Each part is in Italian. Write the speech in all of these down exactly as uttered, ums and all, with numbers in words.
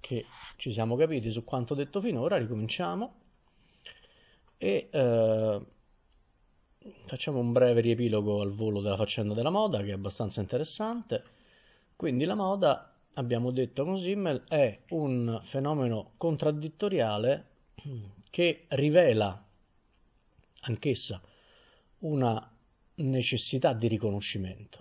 che ci siamo capiti su quanto detto finora, ricominciamo e eh, facciamo un breve riepilogo al volo della faccenda della moda, che è abbastanza interessante. Quindi la moda, abbiamo detto con Simmel, è un fenomeno contraddittoriale che rivela anch'essa una necessità di riconoscimento.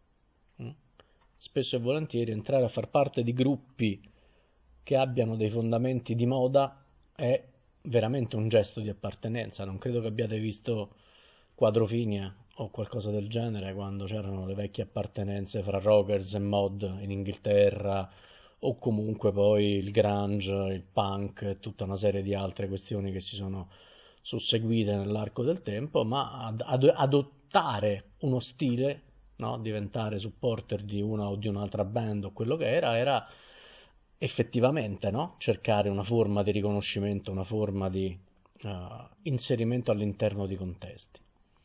Spesso e volentieri entrare a far parte di gruppi che abbiano dei fondamenti di moda è veramente un gesto di appartenenza. Non credo che abbiate visto Quadrofinia o qualcosa del genere quando c'erano le vecchie appartenenze fra rockers e mod in Inghilterra, o comunque poi il grunge, il punk e tutta una serie di altre questioni che si sono susseguite nell'arco del tempo, ma ad, ad, adottare uno stile, no? Diventare supporter di una o di un'altra band o quello che era, era effettivamente, no? Cercare una forma di riconoscimento, una forma di uh, inserimento all'interno di contesti.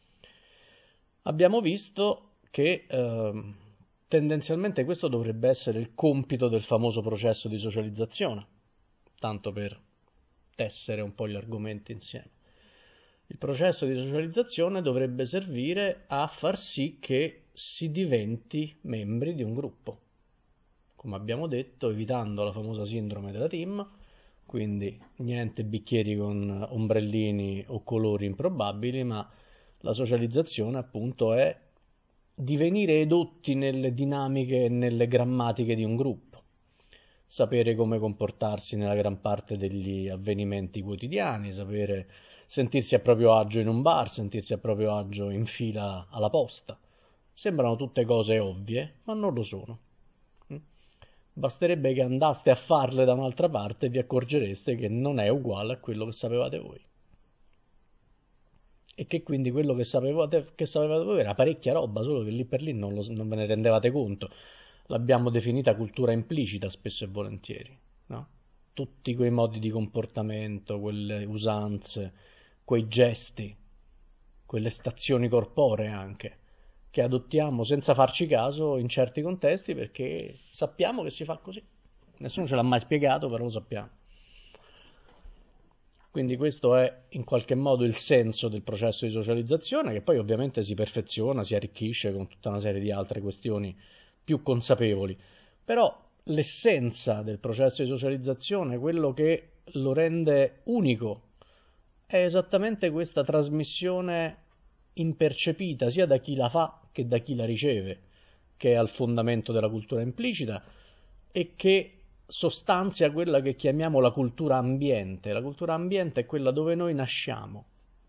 Abbiamo visto che uh, tendenzialmente questo dovrebbe essere il compito del famoso processo di socializzazione, tanto per tessere un po' gli argomenti insieme. Il processo di socializzazione dovrebbe servire a far sì che si diventi membri di un gruppo, come abbiamo detto, evitando la famosa sindrome della team, quindi niente bicchieri con ombrellini o colori improbabili, ma la socializzazione appunto è divenire edotti nelle dinamiche e nelle grammatiche di un gruppo, sapere come comportarsi nella gran parte degli avvenimenti quotidiani, sapere sentirsi a proprio agio in un bar, sentirsi a proprio agio in fila alla posta. Sembrano tutte cose ovvie, ma non lo sono. Basterebbe che andaste a farle da un'altra parte e vi accorgereste che non è uguale a quello che sapevate voi. E che quindi quello che sapevate, che sapevate voi era parecchia roba, solo che lì per lì non, lo, non ve ne rendevate conto. L'abbiamo definita cultura implicita spesso e volentieri, no? Tutti quei modi di comportamento, quelle usanze, quei gesti, quelle stazioni corporee anche, che adottiamo senza farci caso in certi contesti perché sappiamo che si fa così. Nessuno ce l'ha mai spiegato, però lo sappiamo. Quindi questo è in qualche modo il senso del processo di socializzazione, che poi ovviamente si perfeziona, si arricchisce con tutta una serie di altre questioni più consapevoli. Però l'essenza del processo di socializzazione, quello che lo rende unico, è esattamente questa trasmissione impercepita sia da chi la fa che da chi la riceve, che è al fondamento della cultura implicita e che sostanzia quella che chiamiamo la cultura ambiente. La cultura ambiente è quella dove noi nasciamo,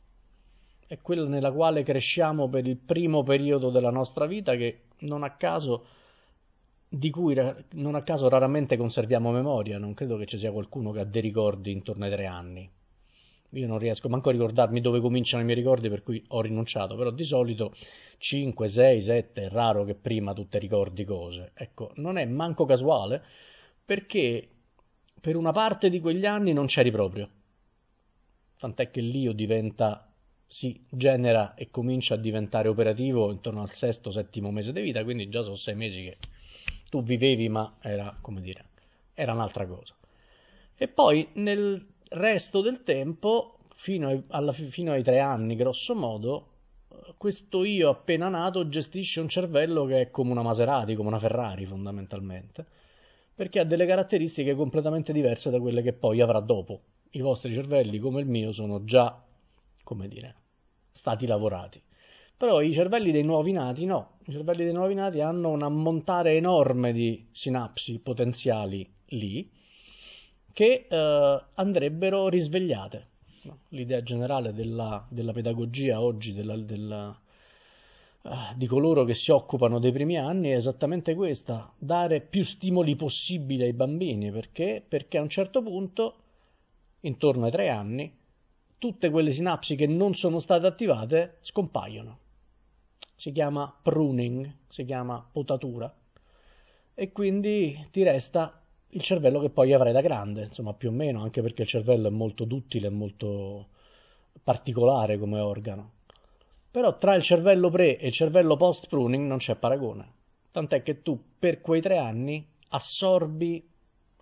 è quella nella quale cresciamo per il primo periodo della nostra vita, che non a caso di cui non a caso raramente conserviamo memoria. Non credo che ci sia qualcuno che ha dei ricordi intorno ai tre anni. Io non riesco manco a ricordarmi dove cominciano i miei ricordi, per cui ho rinunciato, però di solito cinque, sei, sette, è raro che prima tu te ricordi cose. Ecco, non è manco casuale, perché per una parte di quegli anni non c'eri proprio. Tant'è che l'io diventa, si genera e comincia a diventare operativo intorno al sesto, settimo mese di vita, quindi già sono sei mesi che tu vivevi, ma era, come dire, era un'altra cosa. E poi nel resto del tempo, fino ai, alla, fino ai tre anni, grosso modo, questo io appena nato gestisce un cervello che è come una Maserati, come una Ferrari fondamentalmente, perché ha delle caratteristiche completamente diverse da quelle che poi avrà dopo. I vostri cervelli, come il mio, sono già, come dire, stati lavorati. Però i cervelli dei nuovi nati no, i cervelli dei nuovi nati hanno un ammontare enorme di sinapsi potenziali lì, che eh, andrebbero risvegliate. No? L'idea generale della, della pedagogia oggi, della, della, uh, di coloro che si occupano dei primi anni, è esattamente questa: dare più stimoli possibili ai bambini. Perché? Perché a un certo punto, intorno ai tre anni, tutte quelle sinapsi che non sono state attivate scompaiono. Si chiama pruning, si chiama potatura, e quindi ti resta il cervello che poi avrai da grande, insomma, più o meno, anche perché il cervello è molto duttile, è molto particolare come organo. Però tra il cervello pre e il cervello post pruning non c'è paragone, tant'è che tu per quei tre anni assorbi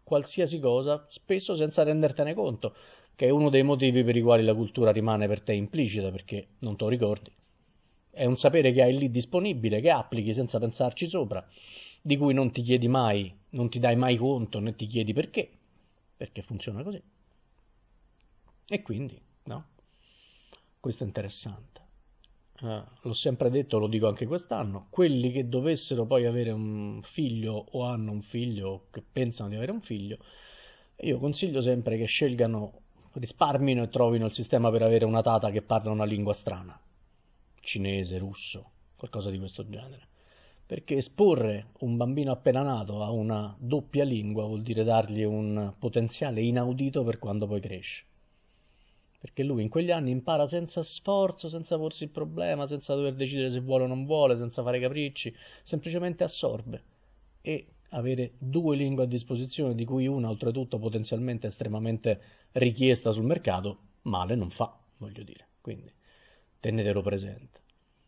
qualsiasi cosa, spesso senza rendertene conto, che è uno dei motivi per i quali la cultura rimane per te implicita, perché non te lo ricordi. È un sapere che hai lì disponibile, che applichi senza pensarci sopra, di cui non ti chiedi mai, non ti dai mai conto, né ti chiedi perché, perché funziona così. E quindi, no? Questo è interessante. Uh, l'ho sempre detto, lo dico anche quest'anno, quelli che dovessero poi avere un figlio o hanno un figlio o che pensano di avere un figlio, io consiglio sempre che scelgano, risparmino e trovino il sistema per avere una tata che parla una lingua strana, cinese, russo, qualcosa di questo genere. Perché esporre un bambino appena nato a una doppia lingua vuol dire dargli un potenziale inaudito per quando poi cresce. Perché lui in quegli anni impara senza sforzo, senza porsi il problema, senza dover decidere se vuole o non vuole, senza fare capricci, semplicemente assorbe. E avere due lingue a disposizione, di cui una oltretutto potenzialmente estremamente richiesta sul mercato, male non fa, voglio dire. Quindi tenetelo presente.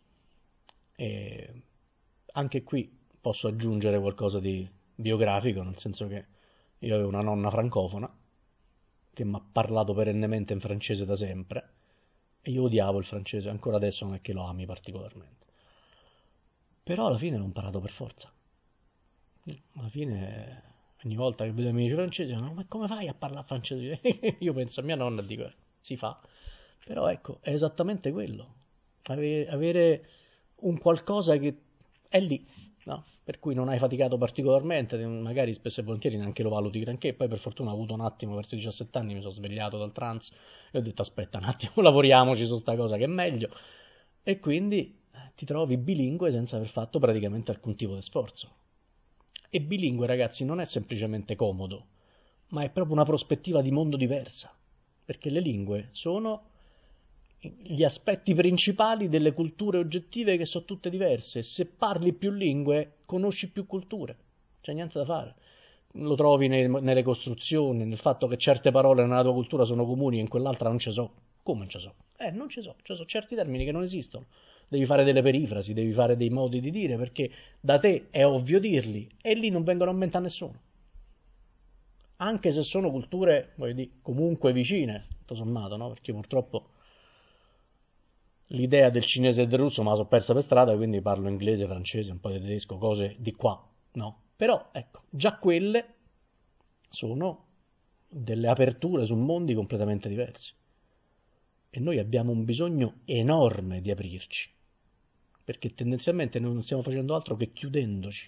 E anche qui posso aggiungere qualcosa di biografico, nel senso che io avevo una nonna francofona che mi ha parlato perennemente in francese da sempre e io odiavo il francese, ancora adesso non è che lo ami particolarmente, però alla fine l'ho imparato per forza. Alla fine ogni volta che vedo i miei amici francesi dicono: ma come fai a parlare francese? Io penso a mia nonna e dico: si fa. Però ecco, è esattamente quello, Ave- avere un qualcosa che è lì, no? Per cui non hai faticato particolarmente, magari spesso e volentieri neanche lo valuti granché. Poi per fortuna ho avuto un attimo, verso i diciassette anni mi sono svegliato dal trance e ho detto: aspetta un attimo, lavoriamoci su sta cosa che è meglio. E quindi eh, ti trovi bilingue senza aver fatto praticamente alcun tipo di sforzo. E bilingue, ragazzi, non è semplicemente comodo, ma è proprio una prospettiva di mondo diversa, perché le lingue sono gli aspetti principali delle culture oggettive, che sono tutte diverse. Se parli più lingue, conosci più culture, c'è niente da fare. Lo trovi nei, nelle costruzioni, nel fatto che certe parole nella tua cultura sono comuni e in quell'altra non ci so. Come non ci so? Eh, non ci so, ci sono certi termini che non esistono. Devi fare delle perifrasi, devi fare dei modi di dire, perché da te è ovvio dirli e lì non vengono a mente a nessuno. Anche se sono culture, voglio dire, comunque vicine, tutto sommato, no? Perché purtroppo l'idea del cinese e del russo me la sono persa per strada, quindi parlo inglese, francese, un po' di tedesco, cose di qua, no? Però, ecco, già quelle sono delle aperture su mondi completamente diversi. E noi abbiamo un bisogno enorme di aprirci, perché tendenzialmente noi non stiamo facendo altro che chiudendoci.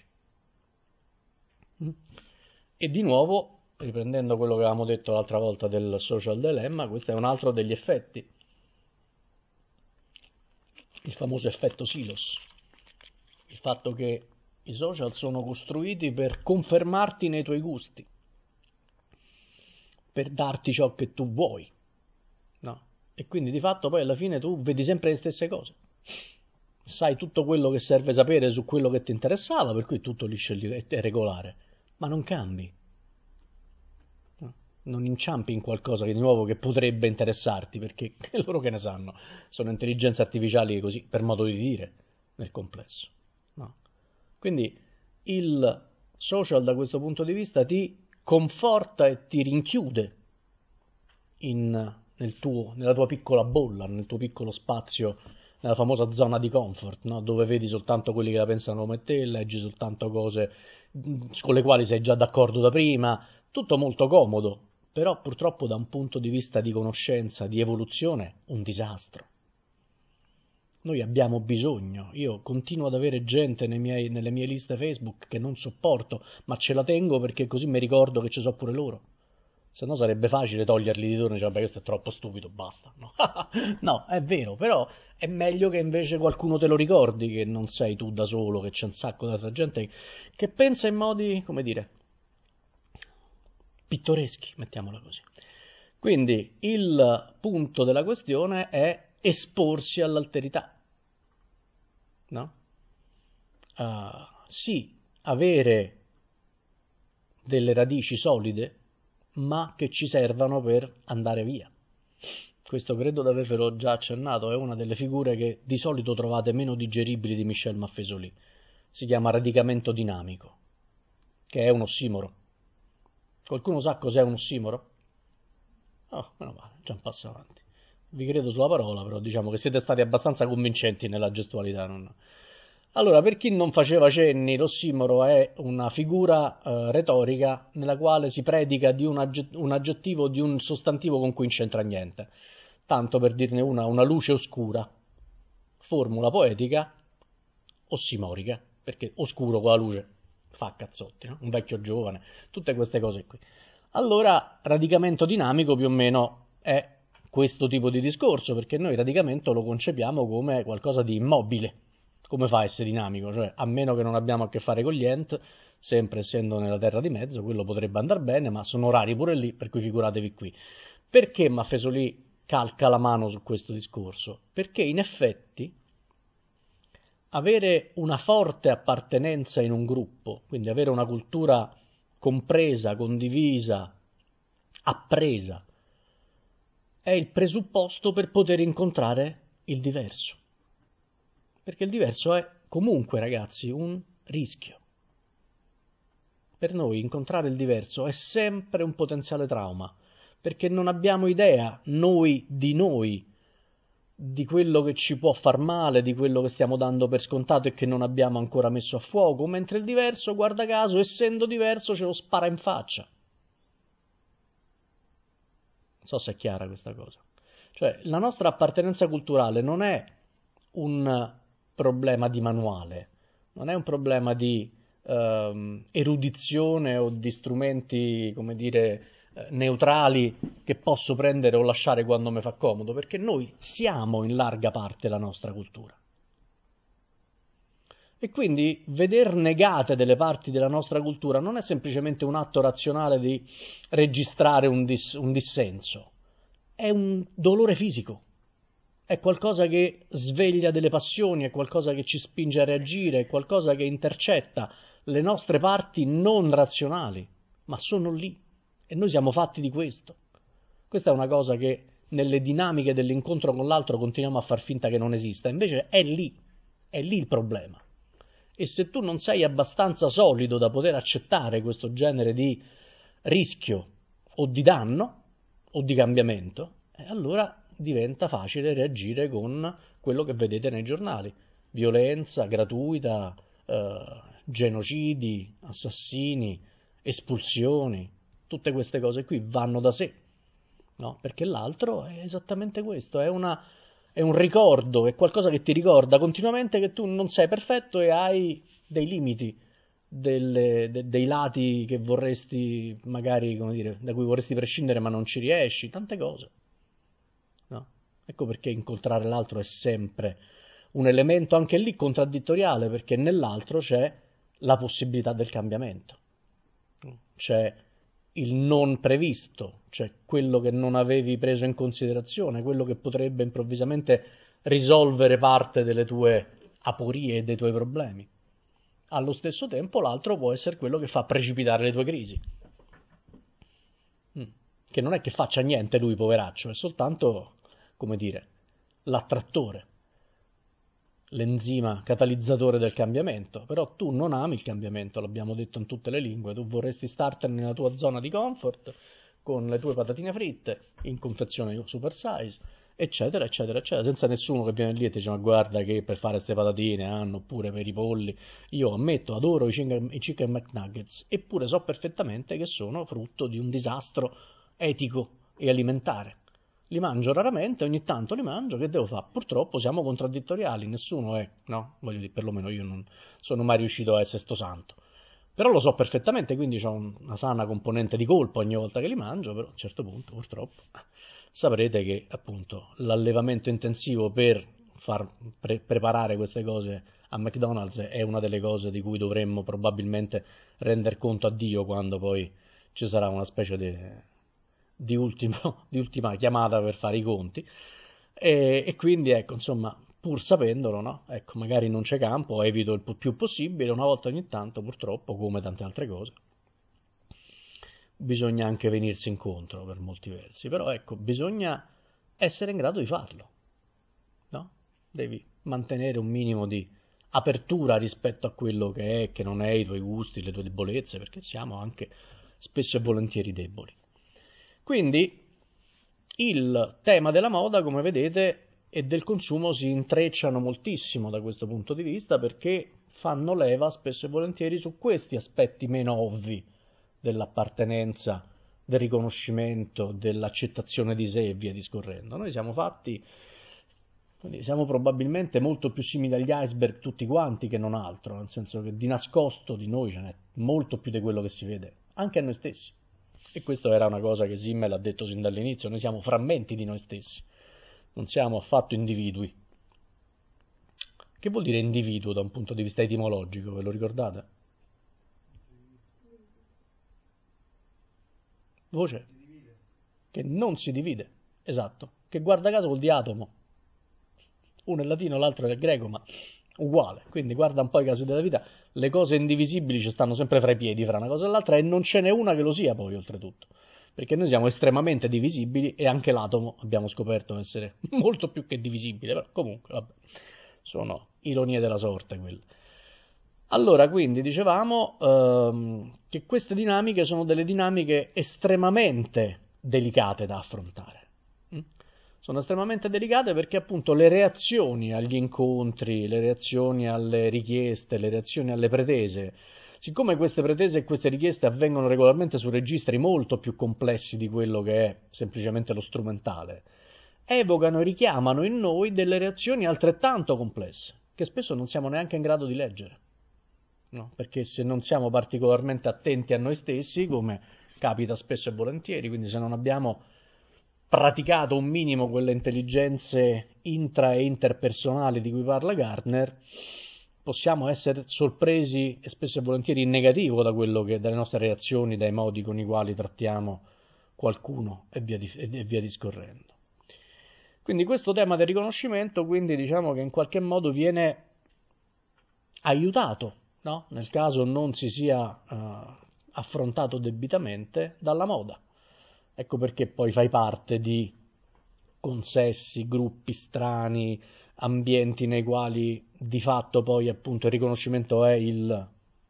E di nuovo, riprendendo quello che avevamo detto l'altra volta del social dilemma, questo è un altro degli effetti. Il famoso effetto silos, il fatto che i social sono costruiti per confermarti nei tuoi gusti, per darti ciò che tu vuoi, no? E quindi di fatto poi alla fine tu vedi sempre le stesse cose, sai tutto quello che serve sapere su quello che ti interessava, per cui tutto liscio e regolare, ma non cambi, non inciampi in qualcosa di nuovo che potrebbe interessarti, perché loro che ne sanno, sono intelligenze artificiali così, per modo di dire, nel complesso, no? Quindi il social da questo punto di vista ti conforta e ti rinchiude in, nel tuo, nella tua piccola bolla, nel tuo piccolo spazio, nella famosa zona di comfort, no? Dove vedi soltanto quelli che la pensano come te, leggi soltanto cose con le quali sei già d'accordo da prima, tutto molto comodo, però purtroppo da un punto di vista di conoscenza, di evoluzione, un disastro. Noi abbiamo bisogno, io continuo ad avere gente nei miei, nelle mie liste Facebook che non sopporto, ma ce la tengo perché così mi ricordo che ci sono pure loro. Se no sarebbe facile toglierli di torno e dire: vabbè, questo è troppo stupido, basta. No. No, è vero, però è meglio che invece qualcuno te lo ricordi, che non sei tu da solo, che c'è un sacco di altra gente che pensa in modi, come dire, pittoreschi, mettiamola così. Quindi il punto della questione è esporsi all'alterità, no? Uh, sì, avere delle radici solide, ma che ci servano per andare via. Questo credo di avervelo già accennato, è una delle figure che di solito trovate meno digeribili di Michel Maffesoli. Si chiama radicamento dinamico, che è un ossimoro. Qualcuno sa cos'è un ossimoro? Oh, meno male, già un passo avanti. Vi credo sulla parola, però diciamo che siete stati abbastanza convincenti nella gestualità. Non... Allora, per chi non faceva cenni, l'ossimoro è una figura eh, retorica nella quale si predica di un, agge- un aggettivo, di un sostantivo con cui non c'entra niente. Tanto per dirne una, una luce oscura. Formula poetica ossimorica, perché oscuro con la luce fa cazzotti, no? Un vecchio giovane, tutte queste cose qui. Allora, radicamento dinamico più o meno è questo tipo di discorso, perché noi radicamento lo concepiamo come qualcosa di immobile. Come fa a essere dinamico? Cioè, a meno che non abbiamo a che fare con gli ent, sempre essendo nella terra di mezzo, quello potrebbe andare bene, ma sono rari pure lì, per cui figuratevi qui. Perché Maffesoli calca la mano su questo discorso? Perché in effetti avere una forte appartenenza in un gruppo, quindi avere una cultura compresa, condivisa, appresa, è il presupposto per poter incontrare il diverso. Perché il diverso è comunque, ragazzi, un rischio. Per noi incontrare il diverso è sempre un potenziale trauma, perché non abbiamo idea, noi di noi, di quello che ci può far male, di quello che stiamo dando per scontato e che non abbiamo ancora messo a fuoco, mentre il diverso, guarda caso, essendo diverso, ce lo spara in faccia. Non so se è chiara questa cosa. Cioè, la nostra appartenenza culturale non è un problema di manuale, non è un problema di ehm, erudizione o di strumenti, come dire, eh, neutrali che posso prendere o lasciare quando mi fa comodo, perché noi siamo in larga parte la nostra cultura. E quindi veder negate delle parti della nostra cultura non è semplicemente un atto razionale di registrare un, dis- un dissenso, è un dolore fisico, è qualcosa che sveglia delle passioni, è qualcosa che ci spinge a reagire, è qualcosa che intercetta le nostre parti non razionali, ma sono lì e noi siamo fatti di questo. Questa è una cosa che nelle dinamiche dell'incontro con l'altro continuiamo a far finta che non esista, invece è lì, è lì il problema. E se tu non sei abbastanza solido da poter accettare questo genere di rischio o di danno o di cambiamento, eh, allora diventa facile reagire con quello che vedete nei giornali. Violenza gratuita, eh, genocidi, assassini, espulsioni, tutte queste cose qui vanno da sé, no? Perché l'altro è esattamente questo, è una è un ricordo, è qualcosa che ti ricorda continuamente che tu non sei perfetto e hai dei limiti, delle, de, dei lati che vorresti, magari, come dire, da cui vorresti prescindere ma non ci riesci, tante cose. No? Ecco perché incontrare l'altro è sempre un elemento anche lì contraddittoriale, perché nell'altro c'è la possibilità del cambiamento, c'è il non previsto, cioè quello che non avevi preso in considerazione, quello che potrebbe improvvisamente risolvere parte delle tue aporie e dei tuoi problemi. Allo stesso tempo l'altro può essere quello che fa precipitare le tue crisi. Mm. Che non è che faccia niente lui, poveraccio, è soltanto, come dire, l'attrattore, l'enzima catalizzatore del cambiamento. Però tu non ami il cambiamento, l'abbiamo detto in tutte le lingue, tu vorresti startene nella tua zona di comfort, con le tue patatine fritte, in confezione super size, eccetera, eccetera, eccetera, senza nessuno che viene lì e ti dice ma guarda che per fare queste patatine hanno pure per i polli. Io ammetto, adoro i chicken, i chicken McNuggets, eppure so perfettamente che sono frutto di un disastro etico e alimentare. Li mangio raramente, ogni tanto li mangio, che devo fare? Purtroppo siamo contraddittoriali, nessuno è, no? Voglio dire, perlomeno io non sono mai riuscito a essere sto santo. Però lo so perfettamente, quindi ho una sana componente di colpa ogni volta che li mangio, però a un certo punto, purtroppo, saprete che appunto l'allevamento intensivo per far pre- preparare queste cose a McDonald's è una delle cose di cui dovremmo probabilmente render conto a Dio quando poi ci sarà una specie di, di, ultimo, di ultima chiamata per fare i conti. E, e quindi ecco, insomma, pur sapendolo, no? Ecco, magari non c'è campo, evito il più possibile, una volta ogni tanto, purtroppo, come tante altre cose, bisogna anche venirsi incontro per molti versi, però ecco, bisogna essere in grado di farlo, no? Devi mantenere un minimo di apertura rispetto a quello che è, che non è, i tuoi gusti, le tue debolezze, perché siamo anche spesso e volentieri deboli. Quindi il tema della moda, come vedete, e del consumo si intrecciano moltissimo da questo punto di vista, perché fanno leva spesso e volentieri su questi aspetti meno ovvi dell'appartenenza, del riconoscimento, dell'accettazione di sé e via discorrendo. Noi siamo fatti, quindi siamo probabilmente molto più simili agli iceberg tutti quanti che non altro, nel senso che di nascosto di noi ce n'è molto più di quello che si vede, anche a noi stessi. E questa era una cosa che Simmel ha detto sin dall'inizio: noi siamo frammenti di noi stessi, non siamo affatto individui. Che vuol dire individuo da un punto di vista etimologico, ve lo ricordate? Voce? Che non si divide, esatto, che guarda caso vuol dire atomo. Uno è latino, l'altro è greco, ma uguale. Quindi guarda un po' i casi della vita, le cose indivisibili ci stanno sempre fra i piedi, fra una cosa e l'altra, e non ce n'è una che lo sia poi, oltretutto. Perché noi siamo estremamente divisibili e anche l'atomo abbiamo scoperto essere molto più che divisibile, però comunque, vabbè, sono ironie della sorte quelle. Allora, quindi, dicevamo ehm, che queste dinamiche sono delle dinamiche estremamente delicate da affrontare. Sono estremamente delicate perché appunto le reazioni agli incontri, le reazioni alle richieste, le reazioni alle pretese, siccome queste pretese e queste richieste avvengono regolarmente su registri molto più complessi di quello che è semplicemente lo strumentale, evocano e richiamano in noi delle reazioni altrettanto complesse, che spesso non siamo neanche in grado di leggere. No? Perché se non siamo particolarmente attenti a noi stessi, come capita spesso e volentieri, quindi se non abbiamo praticato un minimo quelle intelligenze intra e interpersonali di cui parla Gardner, possiamo essere sorpresi e spesso e volentieri in negativo da quello che, dalle nostre reazioni, dai modi con i quali trattiamo qualcuno e via, di, e via discorrendo. Quindi questo tema del riconoscimento, quindi diciamo che in qualche modo viene aiutato, no? Nel caso non si sia uh, affrontato debitamente, dalla moda. Ecco perché poi fai parte di consessi, gruppi strani, ambienti nei quali di fatto poi appunto il riconoscimento è il,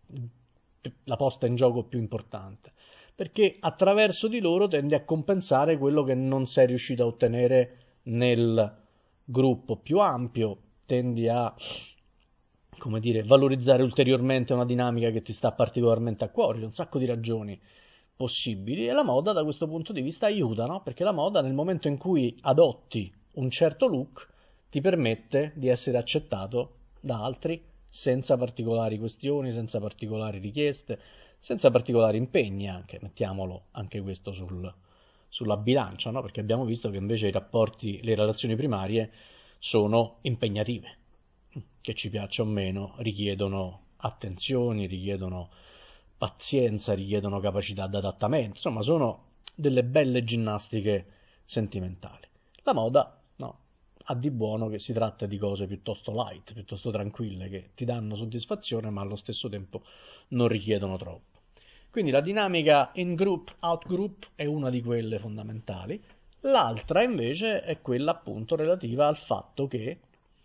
la posta in gioco più importante, perché attraverso di loro tendi a compensare quello che non sei riuscito a ottenere nel gruppo più ampio, tendi a, come dire, valorizzare ulteriormente una dinamica che ti sta particolarmente a cuore, un sacco di ragioni possibili, e la moda da questo punto di vista aiuta, no? Perché la moda, nel momento in cui adotti un certo look, ti permette di essere accettato da altri senza particolari questioni, senza particolari richieste, senza particolari impegni anche, mettiamolo anche questo sul, sulla bilancia, no? Perché abbiamo visto che invece i rapporti, le relazioni primarie sono impegnative, che ci piaccia o meno, richiedono attenzioni, richiedono pazienza, richiedono capacità di adattamento, insomma sono delle belle ginnastiche sentimentali. La moda, no, ha di buono che si tratta di cose piuttosto light, piuttosto tranquille, che ti danno soddisfazione ma allo stesso tempo non richiedono troppo. Quindi la dinamica in-group, out-group è una di quelle fondamentali. L'altra invece è quella appunto relativa al fatto che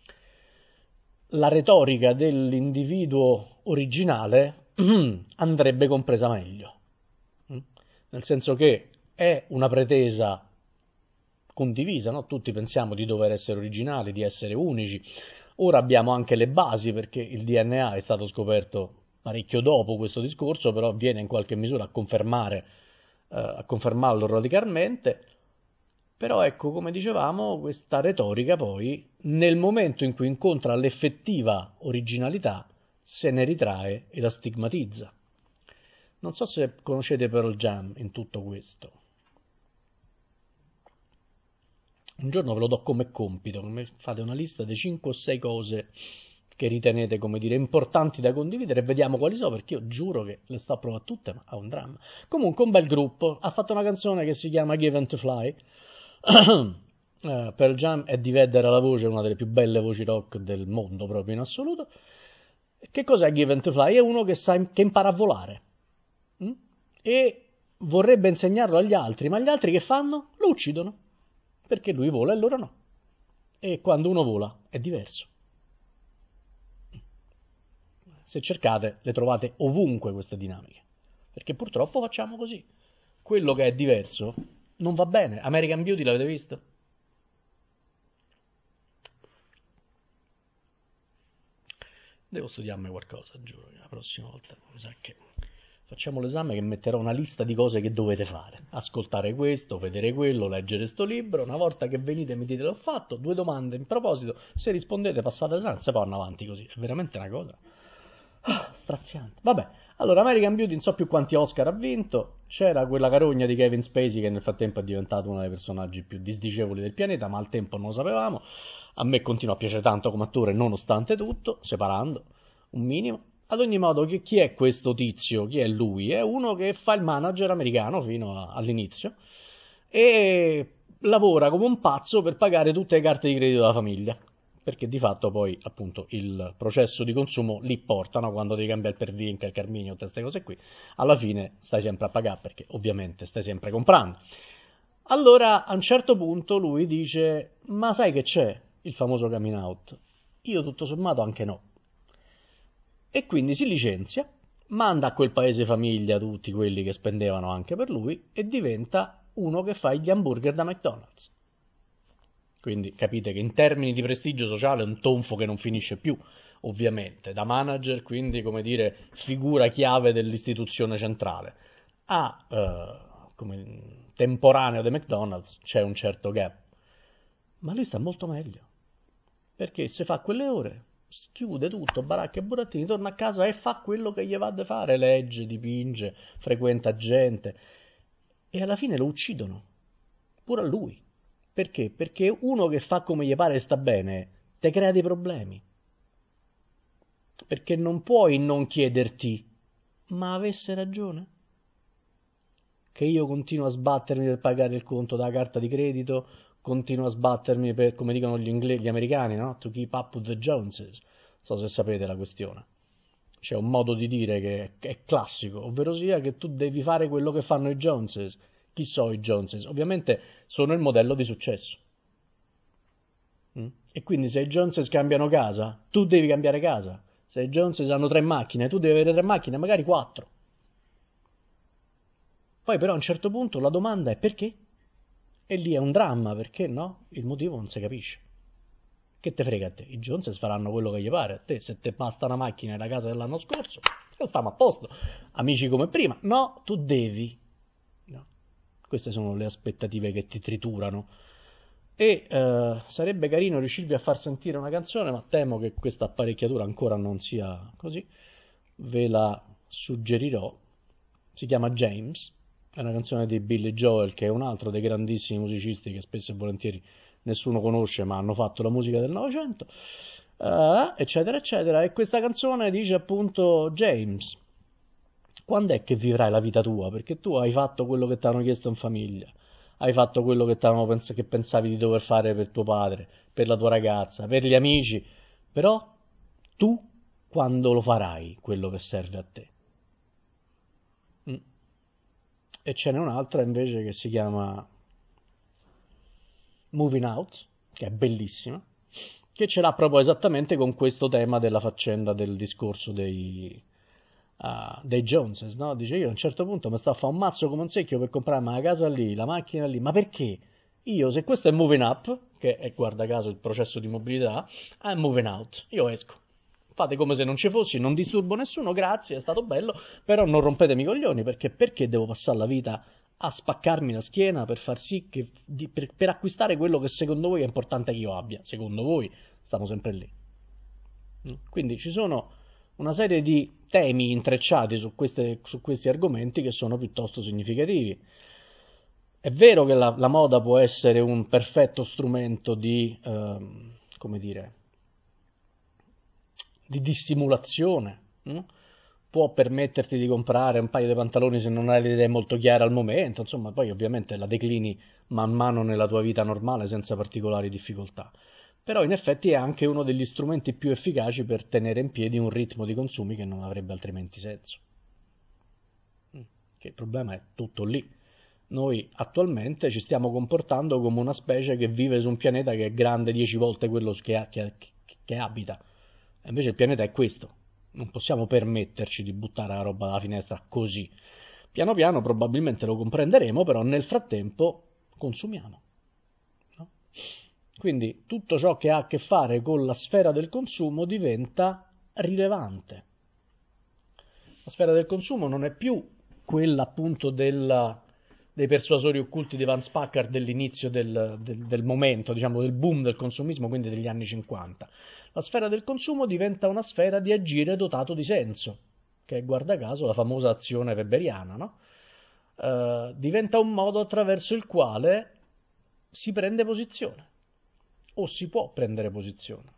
la retorica dell'individuo originale andrebbe compresa meglio, nel senso che è una pretesa condivisa, no? Tutti pensiamo di dover essere originali, di essere unici. Ora abbiamo anche le basi, perché il D N A è stato scoperto parecchio dopo questo discorso, però viene in qualche misura a confermare, eh, a confermarlo radicalmente. Però ecco, come dicevamo, questa retorica poi, nel momento in cui incontra l'effettiva originalità, se ne ritrae e la stigmatizza. Non so se conoscete Pearl Jam in tutto questo. Un giorno ve lo do come compito, come fate una lista di cinque o sei cose che ritenete, come dire, importanti da condividere, e vediamo quali sono, perché io giuro che le sto a provare tutte, ma ha un dramma. Comunque un bel gruppo, ha fatto una canzone che si chiama Given to Fly. uh, Pearl Jam è di Vedder alla voce, una delle più belle voci rock del mondo proprio in assoluto. Che cos'è Given to Fly? È uno che, sa, che impara a volare mm? e vorrebbe insegnarlo agli altri, ma gli altri che fanno? Lo uccidono, perché lui vola e loro no. E quando uno vola è diverso. Se cercate le trovate ovunque queste dinamiche, perché purtroppo facciamo così. Quello che è diverso non va bene. American Beauty l'avete visto? Devo studiarmi qualcosa, giuro, la prossima volta mi sa che facciamo l'esame che metterò una lista di cose che dovete fare. Ascoltare questo, vedere quello, leggere sto libro. Una volta che venite e mi dite l'ho fatto, due domande in proposito, se rispondete passate l'esame, se vanno avanti così. È veramente una cosa ah, straziante. Vabbè, allora American Beauty non so più quanti Oscar ha vinto. C'era quella carogna di Kevin Spacey che nel frattempo è diventato uno dei personaggi più disdicevoli del pianeta, ma al tempo non lo sapevamo. A me continua a piacere tanto come attore nonostante tutto, separando un minimo. Ad ogni modo, chi, chi è questo tizio? Chi è lui? È uno che fa il manager americano fino a, all'inizio e lavora come un pazzo per pagare tutte le carte di credito della famiglia, perché di fatto poi appunto il processo di consumo li portano quando devi cambiare il pervinca, il carminio, tutte queste cose qui, alla fine stai sempre a pagare perché ovviamente stai sempre comprando. Allora a un certo punto lui dice: ma sai che c'è? Il famoso coming out. Io tutto sommato anche no. E quindi si licenzia, manda a quel paese famiglia tutti quelli che spendevano anche per lui e diventa uno che fa gli hamburger da McDonald's. Quindi capite che in termini di prestigio sociale è un tonfo che non finisce più, ovviamente, da manager, quindi come dire figura chiave dell'istituzione centrale, a eh, come temporaneo di McDonald's c'è un certo gap, ma lui sta molto meglio, perché se fa quelle ore, chiude tutto, baracca e burattini, torna a casa e fa quello che gli va da fare, legge, dipinge, frequenta gente, e alla fine lo uccidono, pure a lui. Perché? Perché uno che fa come gli pare e sta bene, te crea dei problemi. Perché non puoi non chiederti, ma avesse ragione? Che io continuo a sbattermi per pagare il conto dalla carta di credito, continuo a sbattermi per, come dicono gli, inglesi, gli americani, no? To keep up with the Joneses. Non so se sapete la questione. C'è un modo di dire che è classico, ovvero sia che tu devi fare quello che fanno i Joneses. Chi sono i Joneses? Ovviamente sono il modello di successo. Mm? E quindi se i Joneses cambiano casa, tu devi cambiare casa. Se i Joneses hanno tre macchine, tu devi avere tre macchine, magari quattro. Poi però a un certo punto la domanda è perché? E lì è un dramma, perché no? Il motivo non si capisce. Che te frega a te? I Joneses faranno quello che gli pare. A te, se te basta una macchina e la casa dell'anno scorso, stiamo a posto. Amici come prima. No, tu devi. No. Queste sono le aspettative che ti triturano. E eh, sarebbe carino riuscirvi a far sentire una canzone, ma temo che questa apparecchiatura ancora non sia così. Ve la suggerirò. Si chiama James. È una canzone di Billy Joel, che è un altro dei grandissimi musicisti che spesso e volentieri nessuno conosce, ma hanno fatto la musica del Novecento, uh, eccetera, eccetera. E questa canzone dice appunto: James, quando è che vivrai la vita tua? Perché tu hai fatto quello che ti hanno chiesto in famiglia, hai fatto quello che, pens- che pensavi di dover fare per tuo padre, per la tua ragazza, per gli amici, però tu quando lo farai quello che serve a te? Mm. E ce n'è un'altra invece che si chiama Moving Out, che è bellissima, che ce l'ha proprio esattamente con questo tema della faccenda del discorso dei, uh, dei Joneses, no? Dice: io a un certo punto mi sto a fare un mazzo come un secchio per comprarmi la casa lì, la macchina lì, ma perché? Io, se questo è moving up, che è guarda caso il processo di mobilità, è moving out, io esco. Fate come se non ci fossi, non disturbo nessuno, grazie, è stato bello, però non rompetemi i coglioni, perché perché devo passare la vita a spaccarmi la schiena per far sì che di, per, per acquistare quello che secondo voi è importante che io abbia? Secondo voi stiamo sempre lì. Quindi ci sono una serie di temi intrecciati su, queste, su questi argomenti che sono piuttosto significativi. È vero che la, la moda può essere un perfetto strumento di, ehm, come dire, di dissimulazione, hm? Può permetterti di comprare un paio di pantaloni se non hai le idee molto chiare al momento, insomma, poi ovviamente la declini man mano nella tua vita normale senza particolari difficoltà. Però in effetti è anche uno degli strumenti più efficaci per tenere in piedi un ritmo di consumi che non avrebbe altrimenti senso. Che il problema è tutto lì. Noi attualmente ci stiamo comportando come una specie che vive su un pianeta che è grande dieci volte quello che, che, che abita. E invece il pianeta è questo. Non possiamo permetterci di buttare la roba dalla finestra così. Piano piano probabilmente lo comprenderemo, però nel frattempo consumiamo. No? Quindi tutto ciò che ha a che fare con la sfera del consumo diventa rilevante. La sfera del consumo non è più quella appunto della, dei persuasori occulti di Vance Packard dell'inizio del, del, del momento, diciamo del boom del consumismo, quindi degli anni cinquanta. La sfera del consumo diventa una sfera di agire dotato di senso, che è guarda caso la famosa azione weberiana, no? Uh, diventa un modo attraverso il quale si prende posizione, o si può prendere posizione.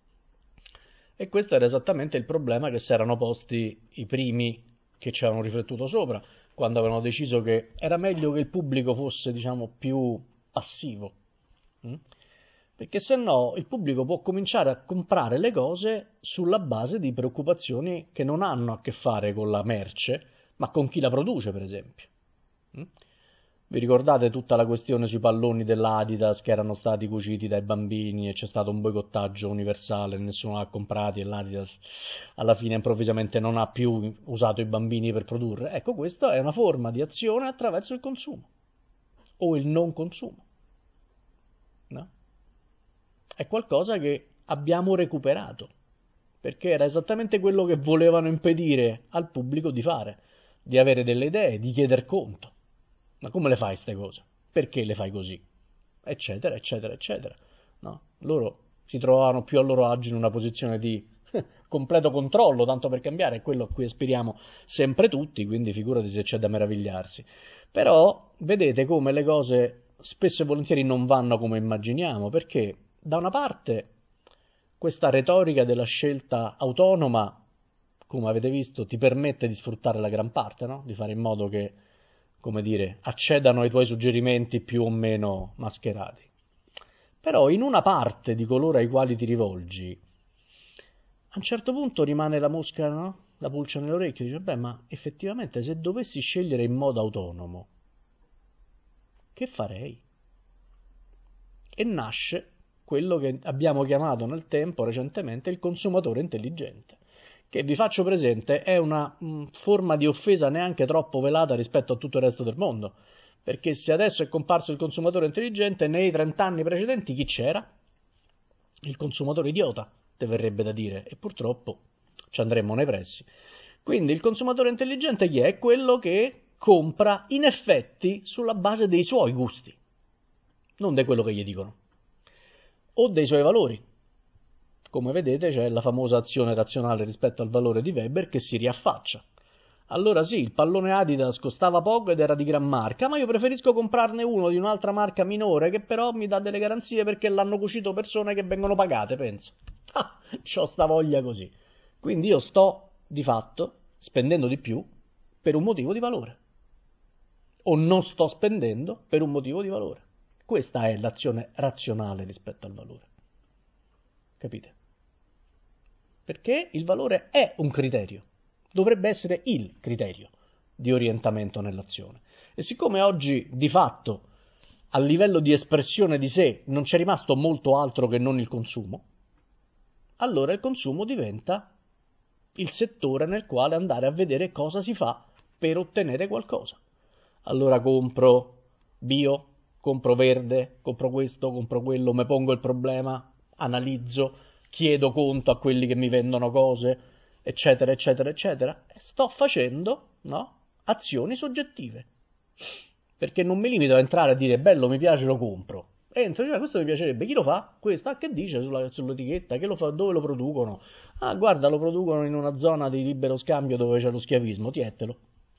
E questo era esattamente il problema che si erano posti i primi che ci avevano riflettuto sopra, quando avevano deciso che era meglio che il pubblico fosse, diciamo, più passivo. Mm? Perché se no il pubblico può cominciare a comprare le cose sulla base di preoccupazioni che non hanno a che fare con la merce, ma con chi la produce, per esempio. Mm? Vi ricordate tutta la questione sui palloni dell'Adidas che erano stati cuciti dai bambini e c'è stato un boicottaggio universale, nessuno li ha comprati e l'Adidas alla fine improvvisamente non ha più usato i bambini per produrre? Ecco, questa è una forma di azione attraverso il consumo o il non consumo. No? È qualcosa che abbiamo recuperato, perché era esattamente quello che volevano impedire al pubblico di fare, di avere delle idee, di chieder conto. Ma come le fai queste cose? Perché le fai così? Eccetera, eccetera, eccetera. No? Loro si trovavano più a loro agio in una posizione di completo controllo, tanto per cambiare, è quello a cui aspiriamo sempre tutti, quindi figurati se c'è da meravigliarsi. Però vedete come le cose spesso e volentieri non vanno come immaginiamo, perché da una parte questa retorica della scelta autonoma, come avete visto, ti permette di sfruttare la gran parte, no? Di fare in modo che, come dire, accedano ai tuoi suggerimenti più o meno mascherati. Però in una parte di coloro ai quali ti rivolgi, a un certo punto rimane la mosca, no? La pulce nell'orecchio, dice, beh, ma effettivamente se dovessi scegliere in modo autonomo, che farei? E nasce quello che abbiamo chiamato nel tempo recentemente il consumatore intelligente, che vi faccio presente è una mh, forma di offesa neanche troppo velata rispetto a tutto il resto del mondo, perché se adesso è comparso il consumatore intelligente, nei trent'anni precedenti chi c'era? Il consumatore idiota, te verrebbe da dire, e purtroppo ci andremmo nei pressi. Quindi il consumatore intelligente chi è? È quello che compra in effetti sulla base dei suoi gusti, non di quello che gli dicono, o dei suoi valori. Come vedete c'è la famosa azione razionale rispetto al valore di Weber che si riaffaccia. Allora sì, il pallone Adidas costava poco ed era di gran marca, ma io preferisco comprarne uno di un'altra marca minore che però mi dà delle garanzie perché l'hanno cucito persone che vengono pagate, penso. Ah, c'ho sta voglia così. Quindi io sto, di fatto, spendendo di più per un motivo di valore. O non sto spendendo per un motivo di valore. Questa è l'azione razionale rispetto al valore. Capite? Perché il valore è un criterio, dovrebbe essere il criterio di orientamento nell'azione. E siccome oggi, di fatto, a livello di espressione di sé, non c'è rimasto molto altro che non il consumo, allora il consumo diventa il settore nel quale andare a vedere cosa si fa per ottenere qualcosa. Allora compro bio, compro verde, compro questo, compro quello, mi pongo il problema, analizzo, chiedo conto a quelli che mi vendono cose, eccetera, eccetera, eccetera. Sto facendo, no, azioni soggettive. Perché non mi limito a entrare a dire bello, mi piace, lo compro. Entro e dico, questo mi piacerebbe, chi lo fa? Questo, ah, che dice sulla, sull'etichetta? Che lo fa? Dove lo producono? Ah, guarda, lo producono in una zona di libero scambio dove c'è lo schiavismo, tietelo.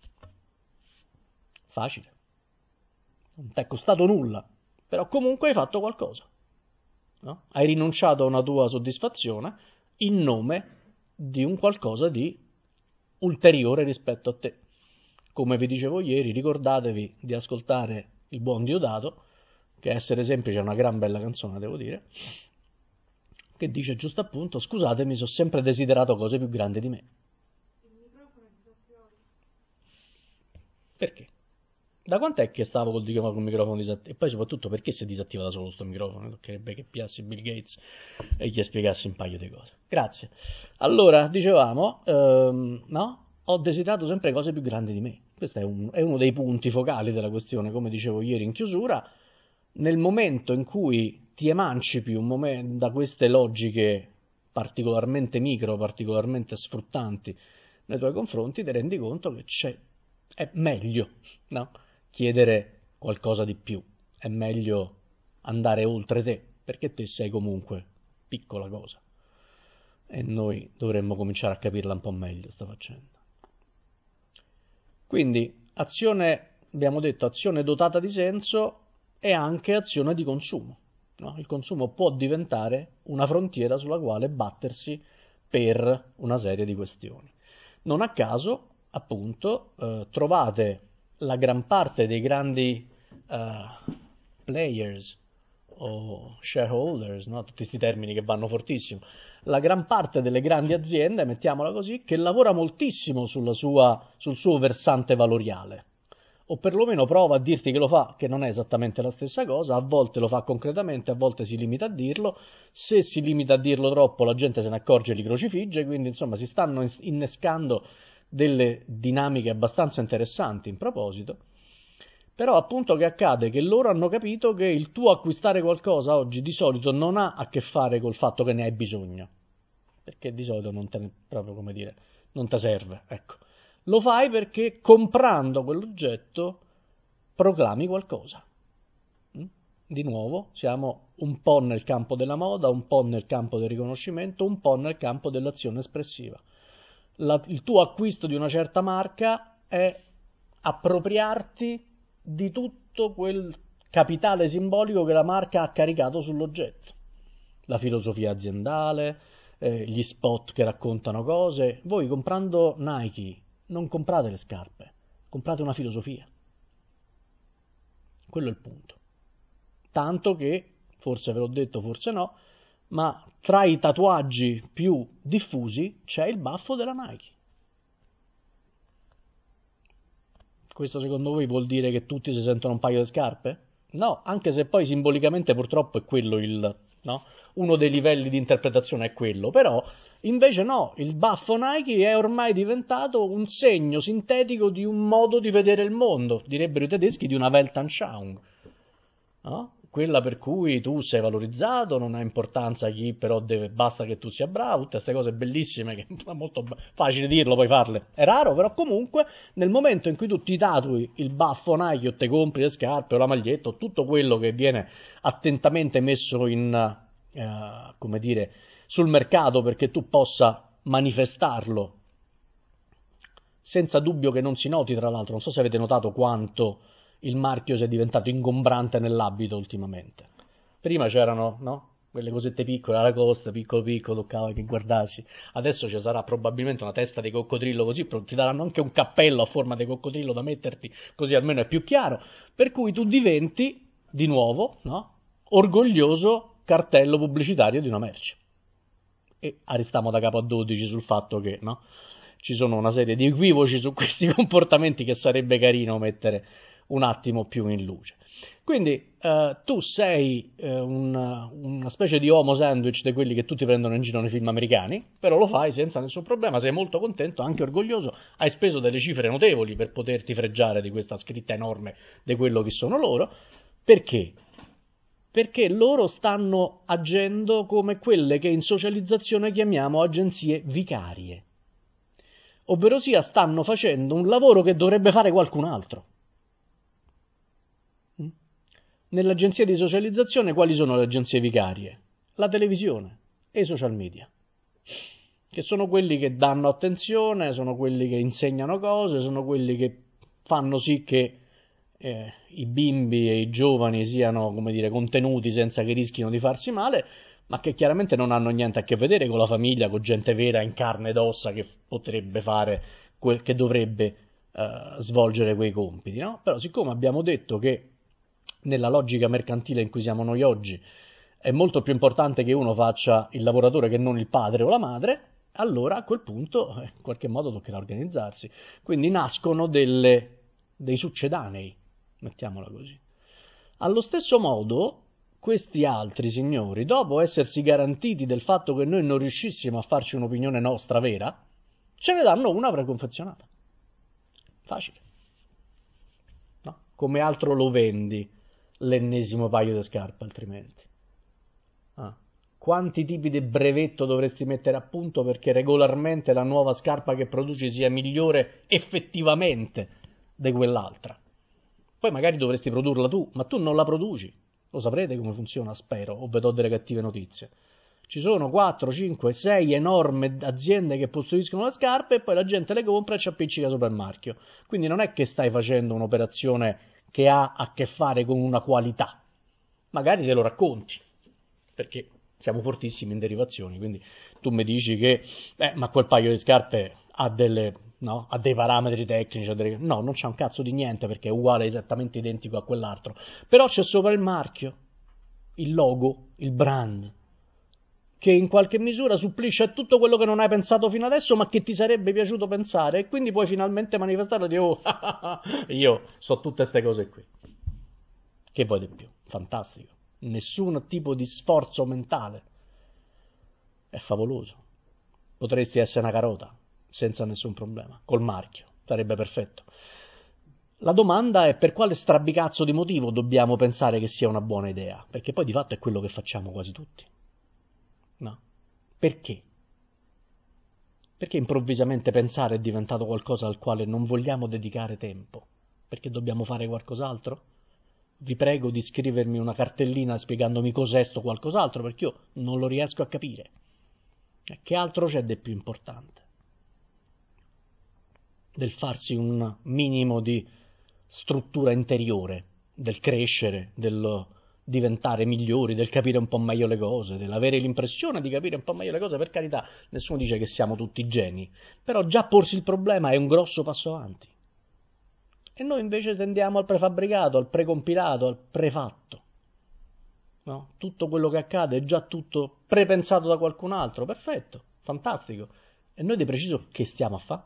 Facile. Non ti è costato nulla, però comunque hai fatto qualcosa. No? Hai rinunciato a una tua soddisfazione in nome di un qualcosa di ulteriore rispetto a te. Come vi dicevo ieri, ricordatevi di ascoltare il buon Diodato, che essere semplice è una gran bella canzone, devo dire, che dice giusto appunto, scusatemi, so sempre desiderato cose più grandi di me. Il microfono è disattivato. Perché? Da quant'è che stavo col, col microfono disattivato? E poi soprattutto perché si è disattivato solo questo microfono? Toccherebbe che piassi Bill Gates e gli spiegassi un paio di cose. Grazie. Allora, dicevamo, ehm, no? Ho desiderato sempre cose più grandi di me. Questo è, un, è uno dei punti focali della questione, come dicevo ieri in chiusura. Nel momento in cui ti emancipi un momento da queste logiche particolarmente micro, particolarmente sfruttanti nei tuoi confronti, ti rendi conto che c'è, è meglio, no? Chiedere qualcosa di più, è meglio andare oltre te, perché te sei comunque piccola cosa e noi dovremmo cominciare a capirla un po' meglio sta faccenda. Quindi azione, abbiamo detto, azione dotata di senso e anche azione di consumo. No? Il consumo può diventare una frontiera sulla quale battersi per una serie di questioni. Non a caso, appunto, eh, trovate la gran parte dei grandi uh, players o shareholders, no? Tutti questi termini che vanno fortissimo, la gran parte delle grandi aziende, mettiamola così, che lavora moltissimo sulla sua, sul suo versante valoriale, o perlomeno prova a dirti che lo fa, che non è esattamente la stessa cosa, a volte lo fa concretamente, a volte si limita a dirlo, se si limita a dirlo troppo la gente se ne accorge e li crocifigge, quindi insomma si stanno innescando delle dinamiche abbastanza interessanti in proposito. Però appunto che accade? Che loro hanno capito che il tuo acquistare qualcosa oggi di solito non ha a che fare col fatto che ne hai bisogno, perché di solito non te ne, proprio come dire, non ti serve, ecco. Lo fai perché comprando quell'oggetto proclami qualcosa. Di nuovo siamo un po' nel campo della moda, un po' nel campo del riconoscimento, un po' nel campo dell'azione espressiva. La, il tuo acquisto di una certa marca è appropriarti di tutto quel capitale simbolico che la marca ha caricato sull'oggetto. La filosofia aziendale, eh, gli spot che raccontano cose. Voi comprando Nike non comprate le scarpe, comprate una filosofia. Quello è il punto. Tanto che, forse ve l'ho detto, forse no, ma tra i tatuaggi più diffusi c'è il baffo della Nike. Questo secondo voi vuol dire che tutti si sentono un paio di scarpe? No, anche se poi simbolicamente purtroppo è quello il, no? Uno dei livelli di interpretazione è quello, però invece no, il baffo Nike è ormai diventato un segno sintetico di un modo di vedere il mondo, direbbero i tedeschi di una Weltanschauung, no? Quella per cui tu sei valorizzato, non ha importanza chi, però deve, basta che tu sia bravo, tutte queste cose bellissime che è molto facile dirlo, poi farle è raro, però comunque nel momento in cui tu ti tatui il baffo Nike o te compri le scarpe o la maglietta o tutto quello che viene attentamente messo in, eh, come dire, sul mercato perché tu possa manifestarlo, senza dubbio che non si noti, tra l'altro, non so se avete notato quanto il marchio sia diventato ingombrante nell'abito ultimamente. Prima c'erano, no? Quelle cosette piccole, la Lacoste, piccolo piccolo, toccava che guardassi. Adesso ci sarà probabilmente una testa di coccodrillo così, ti daranno anche un cappello a forma di coccodrillo da metterti, così almeno è più chiaro. Per cui tu diventi, di nuovo, no? Orgoglioso cartello pubblicitario di una merce. E arristiamo da capo a dodici sul fatto che, no? Ci sono una serie di equivoci su questi comportamenti che sarebbe carino mettere un attimo più in luce. Quindi eh, tu sei eh, una, una specie di homo sandwich di quelli che tutti prendono in giro nei film americani, però lo fai senza nessun problema, sei molto contento, anche orgoglioso, hai speso delle cifre notevoli per poterti fregiare di questa scritta enorme di quello che sono loro. Perché? Perché loro stanno agendo come quelle che in socializzazione chiamiamo agenzie vicarie, ovvero sia stanno facendo un lavoro che dovrebbe fare qualcun altro. Nell'agenzia di socializzazione quali sono le agenzie vicarie? La televisione e i social media, che sono quelli che danno attenzione, sono quelli che insegnano cose, sono quelli che fanno sì che eh, i bimbi e i giovani siano, come dire, contenuti senza che rischino di farsi male, ma che chiaramente non hanno niente a che vedere con la famiglia, con gente vera in carne ed ossa che potrebbe fare quel che dovrebbe eh, svolgere quei compiti, no? Però siccome abbiamo detto che nella logica mercantile in cui siamo noi oggi è molto più importante che uno faccia il lavoratore che non il padre o la madre, allora a quel punto eh, in qualche modo toccherà organizzarsi. Quindi nascono delle, dei succedanei, mettiamola così. Allo stesso modo, questi altri signori, dopo essersi garantiti del fatto che noi non riuscissimo a farci un'opinione nostra vera, ce ne danno una preconfezionata. Facile. come altro lo vendi l'ennesimo paio di scarpe altrimenti? Ah. Quanti tipi di brevetto dovresti mettere a punto perché regolarmente la nuova scarpa che produci sia migliore effettivamente di quell'altra? Poi magari dovresti produrla tu, ma tu non la produci. Lo saprete come funziona, spero, o vi do delle cattive notizie. Ci sono quattro, cinque, sei enormi aziende che costruiscono le scarpe e poi la gente le compra e ci appiccica sopra il marchio. Quindi non è che stai facendo un'operazione che ha a che fare con una qualità. Magari te lo racconti, perché siamo fortissimi in derivazioni, quindi tu mi dici che eh, ma quel paio di scarpe ha delle, no, ha dei parametri tecnici, ha delle... no, non c'è un cazzo di niente perché è uguale, esattamente identico a quell'altro, però c'è sopra il marchio, il logo, il brand, che in qualche misura supplisce a tutto quello che non hai pensato fino adesso, ma che ti sarebbe piaciuto pensare, e quindi puoi finalmente manifestarlo di oh, io so tutte queste cose qui. Che vuoi di più? Fantastico. Nessun tipo di sforzo mentale. È favoloso. Potresti essere una carota, senza nessun problema, col marchio. Sarebbe perfetto. La domanda è per quale strabicazzo di motivo dobbiamo pensare che sia una buona idea? Perché poi di fatto è quello che facciamo quasi tutti. No. Perché? Perché improvvisamente pensare è diventato qualcosa al quale non vogliamo dedicare tempo? Perché dobbiamo fare qualcos'altro? Vi prego di scrivermi una cartellina spiegandomi cos'è sto qualcos'altro, perché io non lo riesco a capire. Che altro c'è di più importante del farsi un minimo di struttura interiore, del crescere, del diventare migliori, del capire un po' meglio le cose, dell'avere l'impressione di capire un po' meglio le cose? Per carità, nessuno dice che siamo tutti geni, però già porsi il problema è un grosso passo avanti. E noi invece tendiamo al prefabbricato, al precompilato, al prefatto. No? Tutto quello che accade è già tutto prepensato da qualcun altro. Perfetto, fantastico. E noi di preciso che stiamo a fare?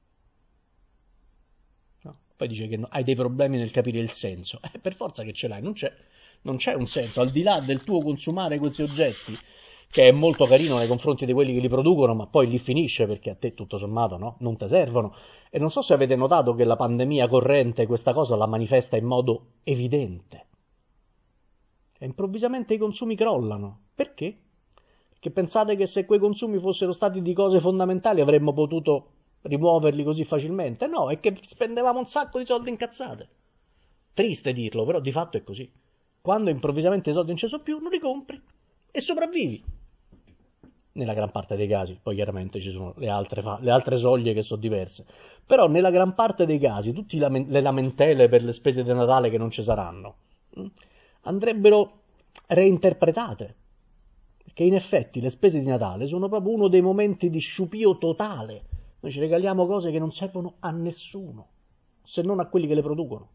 No? Poi dice che hai dei problemi nel capire il senso. Eh, per forza che ce l'hai, non c'è, non c'è un senso. Al di là del tuo consumare questi oggetti, che è molto carino nei confronti di quelli che li producono, ma poi lì finisce perché a te tutto sommato no? Non ti servono. E non so se avete notato che la pandemia corrente questa cosa la manifesta in modo evidente. E improvvisamente i consumi crollano. Perché? Perché pensate che se quei consumi fossero stati di cose fondamentali avremmo potuto rimuoverli così facilmente? No, è che spendevamo un sacco di soldi in cazzate. Triste dirlo, però di fatto è così. Quando improvvisamente i soldi non ci sono più, non li compri e sopravvivi. Nella gran parte dei casi, poi chiaramente ci sono le altre, le altre soglie che sono diverse, però nella gran parte dei casi tutte le lamentele per le spese di Natale che non ci saranno andrebbero reinterpretate, perché in effetti le spese di Natale sono proprio uno dei momenti di sciupio totale. Noi ci regaliamo cose che non servono a nessuno, se non a quelli che le producono,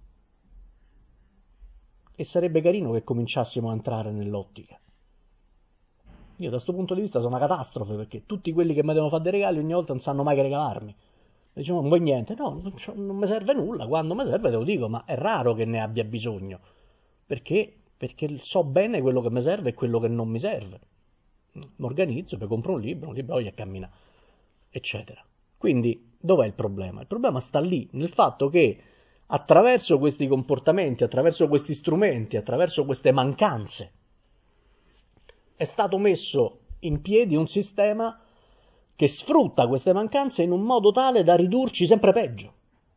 e sarebbe carino che cominciassimo a entrare nell'ottica. Io da questo punto di vista sono una catastrofe, perché tutti quelli che mi devono fare dei regali ogni volta non sanno mai che regalarmi. Diciamo, non vuoi niente? No, non, non mi serve nulla, quando mi serve te lo dico, ma è raro che ne abbia bisogno. Perché? Perché so bene quello che mi serve e quello che non mi serve. Mi organizzo, poi compro un libro, un libro voglio camminare, eccetera. Quindi, dov'è il problema? Il problema sta lì, nel fatto che attraverso questi comportamenti, attraverso questi strumenti, attraverso queste mancanze, è stato messo in piedi un sistema che sfrutta queste mancanze in un modo tale da ridurci sempre peggio.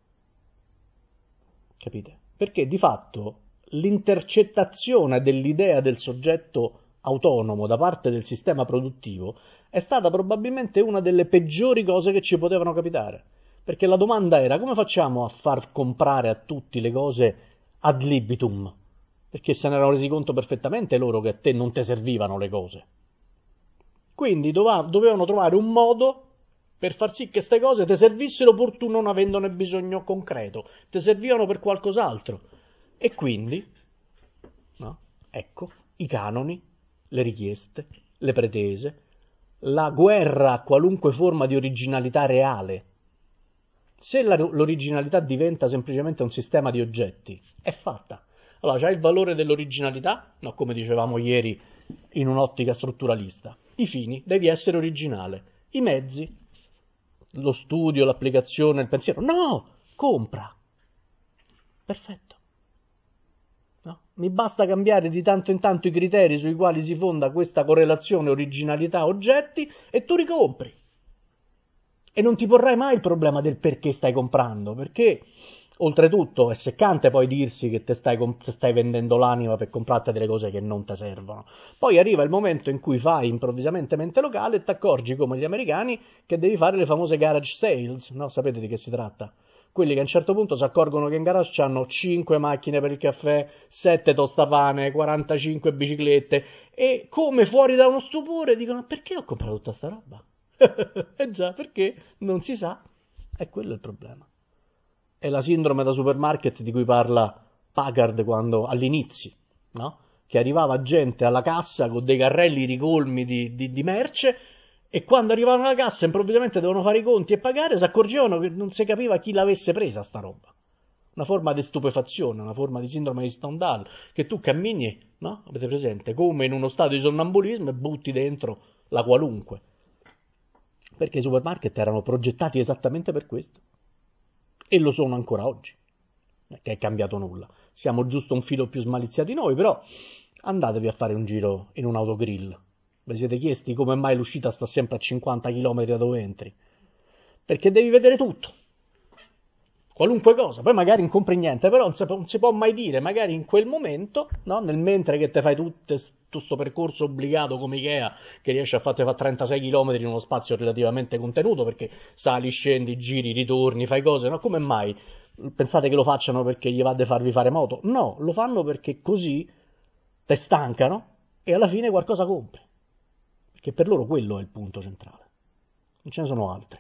Capite? Perché di fatto l'intercettazione dell'idea del soggetto autonomo da parte del sistema produttivo è stata probabilmente una delle peggiori cose che ci potevano capitare. Perché la domanda era: come facciamo a far comprare a tutti le cose ad libitum? Perché se ne erano resi conto perfettamente loro che a te non ti servivano le cose. Quindi dovevano trovare un modo per far sì che queste cose ti servissero pur tu non avendone bisogno concreto, ti servivano per qualcos'altro. E quindi, no? Ecco, i canoni, le richieste, le pretese, la guerra a qualunque forma di originalità reale. Se la, l'originalità diventa semplicemente un sistema di oggetti, è fatta. Allora, c'hai il valore dell'originalità? No, come dicevamo ieri in un'ottica strutturalista. I fini, devi essere originale. I mezzi, lo studio, l'applicazione, il pensiero. No! Compra! Perfetto. No? Mi basta cambiare di tanto in tanto i criteri sui quali si fonda questa correlazione originalità-oggetti e tu ricompri. E non ti porrai mai il problema del perché stai comprando, perché oltretutto è seccante poi dirsi che te stai, te stai vendendo l'anima per comprarti delle cose che non ti servono. Poi arriva il momento in cui fai improvvisamente mente locale e ti accorgi, come gli americani, che devi fare le famose garage sales, no? Sapete di che si tratta? Quelli che a un certo punto si accorgono che in garage hanno cinque macchine per il caffè, sette tostapane, quarantacinque biciclette e come fuori da uno stupore dicono perché ho comprato tutta sta roba? Eh già, perché non si sa. E quello è il problema. È la sindrome da supermarket di cui parla Packard quando all'inizio, no? Che arrivava gente alla cassa con dei carrelli ricolmi di, di, di merce e quando arrivavano alla cassa improvvisamente dovevano fare i conti e pagare, si accorgevano che non si capiva chi l'avesse presa sta roba. Una forma di stupefazione, una forma di sindrome di Stendhal, che tu cammini, no? Avete presente? Come in uno stato di sonnambulismo e butti dentro la qualunque. Perché i supermarket erano progettati esattamente per questo. E lo sono ancora oggi. Non è che è cambiato nulla. Siamo giusto un filo più smaliziati noi, però andatevi a fare un giro in un autogrill. Vi siete chiesti come mai l'uscita sta sempre a cinquanta chilometri da dove entri? Perché devi vedere tutto. Qualunque cosa, poi magari non compri niente, però non si, può, non si può mai dire, magari in quel momento, no? Nel mentre che te fai tutto questo percorso obbligato come Ikea, che riesce a farti fare trentasei chilometri in uno spazio relativamente contenuto, perché sali, scendi, giri, ritorni, fai cose, no? Come mai? Pensate che lo facciano perché gli va di farvi fare moto? No, lo fanno perché così te stancano e alla fine qualcosa compri. Perché per loro quello è il punto centrale. Non ce ne sono altri.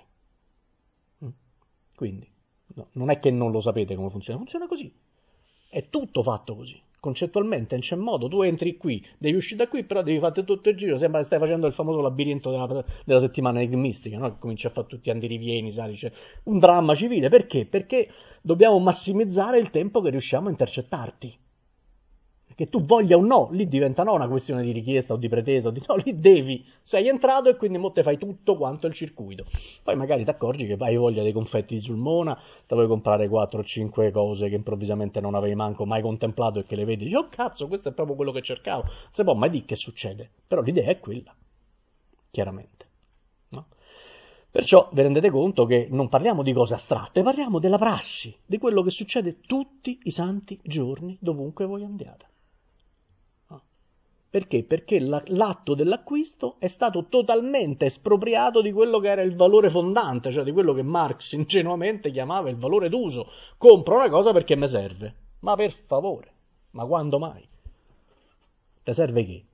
Quindi. No, non è che non lo sapete come funziona, funziona così. È tutto fatto così. Concettualmente non c'è modo, tu entri qui, devi uscire da qui, però devi fare tutto il giro, sembra che stai facendo il famoso labirinto della, della settimana enigmistica, no? Che cominci a fare tutti gli andirivieni, sai, c'è un dramma civile. Perché? Perché dobbiamo massimizzare il tempo che riusciamo a intercettarti. Che tu voglia o no, lì diventa no una questione di richiesta o di pretesa, o di no, lì devi, sei entrato e quindi mo te fai tutto quanto il circuito. Poi magari ti accorgi che hai voglia dei confetti di Sulmona, te vuoi comprare quattro o cinque cose che improvvisamente non avevi manco mai contemplato e che le vedi e dici, oh cazzo, questo è proprio quello che cercavo. Non si può mai dire che succede, però l'idea è quella, chiaramente. No? Perciò vi rendete conto che non parliamo di cose astratte, parliamo della prassi, di quello che succede tutti i santi giorni, dovunque voi andiate. Perché? Perché l'atto dell'acquisto è stato totalmente espropriato di quello che era il valore fondante, cioè di quello che Marx ingenuamente chiamava il valore d'uso. Compro una cosa perché mi serve. Ma per favore, ma quando mai? Te serve che?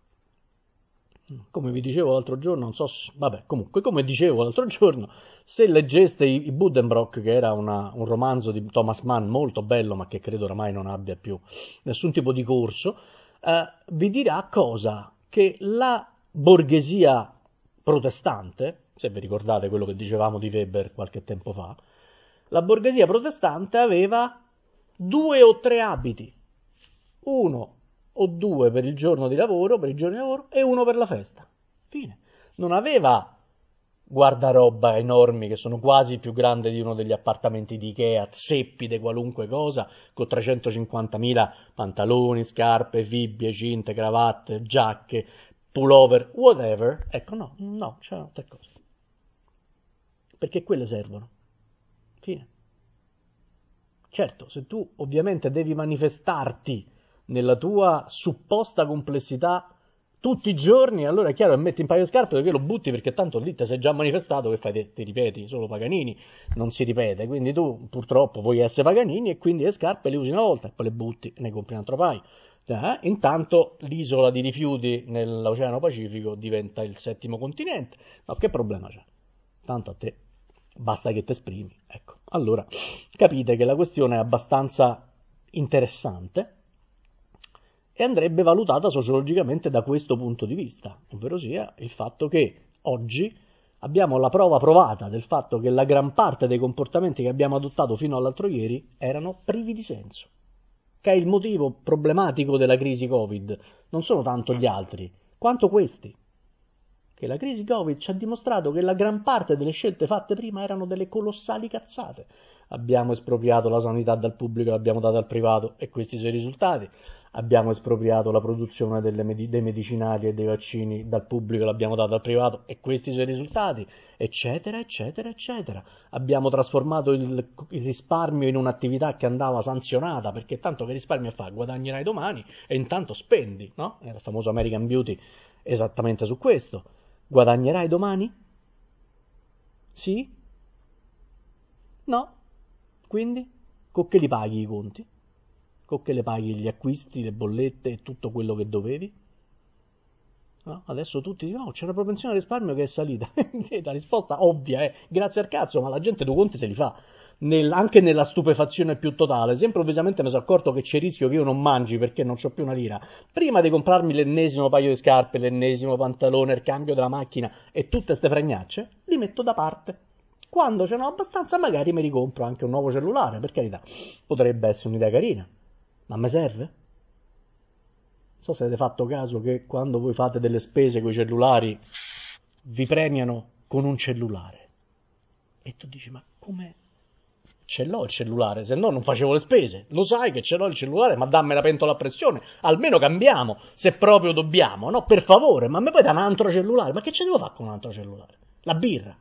Come vi dicevo l'altro giorno, non so se, vabbè, comunque, come dicevo l'altro giorno, se leggeste i, i Buddenbrock, che era una, un romanzo di Thomas Mann molto bello, ma che credo oramai non abbia più nessun tipo di corso, Uh, vi dirà cosa? Che la borghesia protestante, se vi ricordate quello che dicevamo di Weber qualche tempo fa, la borghesia protestante aveva due o tre abiti, uno o due per il giorno di lavoro, per i giorni di lavoro, e uno per la festa. Fine. Non aveva guardaroba enormi che sono quasi più grandi di uno degli appartamenti di Ikea, zeppi di qualunque cosa, con trecentocinquantamila pantaloni, scarpe, fibbie, cinte, cravatte, giacche, pullover, whatever. Ecco, no, no, c'erano tre cose. Perché quelle servono. Fine. Certo, se tu ovviamente devi manifestarti nella tua supposta complessità tutti i giorni, allora è chiaro che metti un paio di scarpe perché lo butti, perché tanto lì ti sei già manifestato, che fai, ti, ti ripeti, solo Paganini non si ripete, quindi tu purtroppo vuoi essere Paganini e quindi le scarpe le usi una volta e poi le butti e ne compri un altro paio. Eh? Intanto l'isola di rifiuti nell'Oceano Pacifico diventa il settimo continente. No, che problema c'è? Tanto a te basta che ti esprimi. Ecco, allora capite che la questione è abbastanza interessante e andrebbe valutata sociologicamente da questo punto di vista, ovvero sia il fatto che oggi abbiamo la prova provata del fatto che la gran parte dei comportamenti che abbiamo adottato fino all'altro ieri erano privi di senso, che è il motivo problematico della crisi Covid. Non sono tanto gli altri, quanto questi. Che la crisi Covid ci ha dimostrato che la gran parte delle scelte fatte prima erano delle colossali cazzate. abbiamo espropriato la sanità dal pubblico e l'abbiamo data al privato e questi sono i risultati, abbiamo espropriato la produzione delle med- dei medicinali e dei vaccini dal pubblico e l'abbiamo data al privato e questi sono i risultati, eccetera, eccetera, eccetera. Abbiamo trasformato il, il risparmio in un'attività che andava sanzionata, perché tanto che risparmio fa? Guadagnerai domani e intanto spendi, no? Era il famoso American Beauty esattamente su questo. Guadagnerai domani? Sì? No? Quindi? Con che li paghi i conti? Con che le paghi gli acquisti, le bollette e tutto quello che dovevi? No? Adesso tutti dicono, no, c'è una propensione al risparmio che è salita. La risposta ovvia è, grazie al cazzo, ma la gente due conti se li fa. Nel, anche nella stupefazione più totale, se improvvisamente mi sono accorto che c'è il rischio che io non mangi perché non c'ho più una lira, prima di comprarmi l'ennesimo paio di scarpe, l'ennesimo pantalone, il cambio della macchina e tutte queste fregnacce, li metto da parte. Quando ce n'ho abbastanza magari mi ricompro anche un nuovo cellulare, per carità, potrebbe essere un'idea carina, ma mi serve? Non so se avete fatto caso che quando voi fate delle spese con i cellulari vi premiano con un cellulare e tu dici, ma come? Ce l'ho il cellulare, se no non facevo le spese. Lo sai che ce l'ho il cellulare, ma dammi la pentola a pressione. Almeno cambiamo, se proprio dobbiamo, no? Per favore, ma mi puoi dare un altro cellulare? Ma che ce devo fare con un altro cellulare? La birra.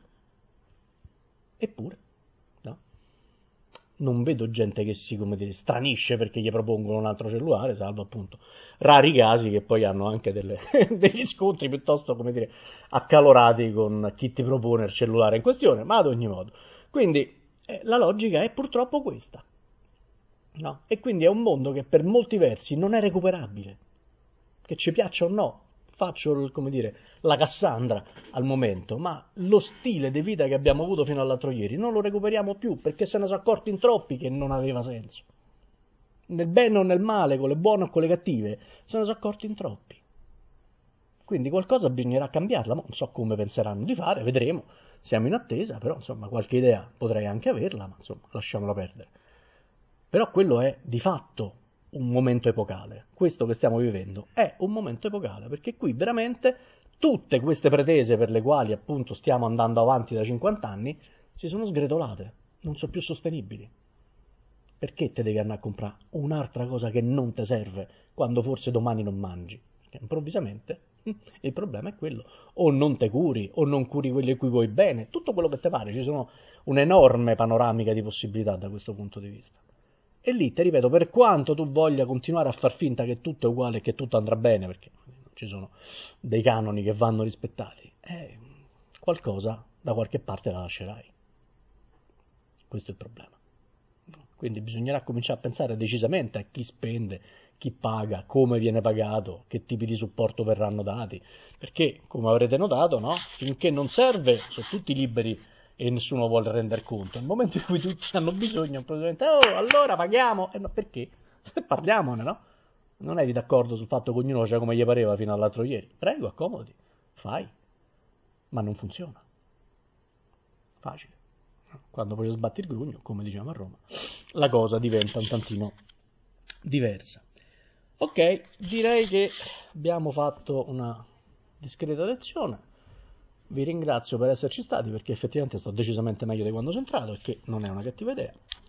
Eppure, no? Non vedo gente che si, come dire, stranisce perché gli propongono un altro cellulare, salvo appunto rari casi che poi hanno anche delle, degli scontri piuttosto, come dire, accalorati con chi ti propone il cellulare in questione, ma ad ogni modo. Quindi, Eh, la logica è purtroppo questa, no? E quindi è un mondo che per molti versi non è recuperabile, che ci piaccia o no, faccio, come dire, la Cassandra al momento, ma lo stile di vita che abbiamo avuto fino all'altro ieri non lo recuperiamo più, perché se ne sono accorti in troppi che non aveva senso. Nel bene o nel male, con le buone o con le cattive, se ne sono accorti in troppi. Quindi qualcosa bisognerà cambiarla, ma non so come penseranno di fare, vedremo. Siamo in attesa, però insomma qualche idea potrei anche averla, ma insomma lasciamola perdere. Però quello è di fatto un momento epocale. Questo che stiamo vivendo è un momento epocale, perché qui veramente tutte queste pretese per le quali appunto stiamo andando avanti da cinquanta anni si sono sgretolate, non sono più sostenibili. Perché te devi andare a comprare un'altra cosa che non ti serve quando forse domani non mangi? Perché improvvisamente il problema è quello, o non te curi, o non curi quelli a cui vuoi bene, tutto quello che ti pare, ci sono un'enorme panoramica di possibilità da questo punto di vista. E lì, ti ripeto, per quanto tu voglia continuare a far finta che tutto è uguale e che tutto andrà bene, perché ci sono dei canoni che vanno rispettati, eh, qualcosa da qualche parte la lascerai. Questo è il problema. Quindi bisognerà cominciare a pensare decisamente a chi spende, chi paga, come viene pagato, che tipi di supporto verranno dati, perché, come avrete notato, no? Finché non serve, sono tutti liberi e nessuno vuole rendere conto. Nel momento in cui tutti hanno bisogno, probabilmente, oh, allora paghiamo, e eh, no, perché? Parliamone, no? Non eri d'accordo sul fatto che ognuno faceva come gli pareva fino all'altro ieri? Prego, accomodi, fai, ma non funziona. Facile. Quando poi sbatti il grugno, come diciamo a Roma, la cosa diventa un tantino diversa. Ok, direi che abbiamo fatto una discreta lezione. Vi ringrazio per esserci stati, perché effettivamente sto decisamente meglio di quando sono entrato, e che non è una cattiva idea.